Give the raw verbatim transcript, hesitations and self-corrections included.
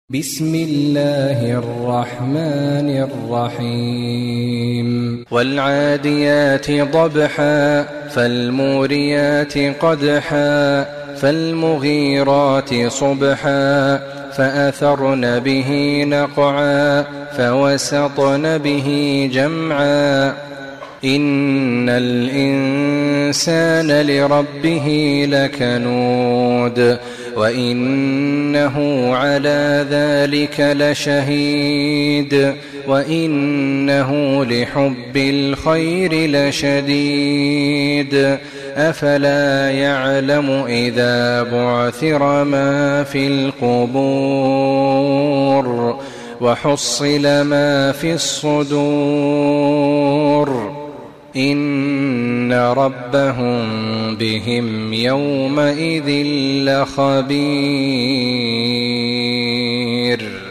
بسم الله الرحمن الرحيم والعاديات ضبحا فالموريات قدحا فالمغيرات صبحا فأثرن به نقعا فوسطن به جمعا إن الإنسان لربه لكنود وإنه على ذلك لشهيد وإنه لحب الخير لشديد أفلا يعلم إذا بعثر ما في القبور وحصل ما في الصدور إن ربهم بهم يومئذ لخبير.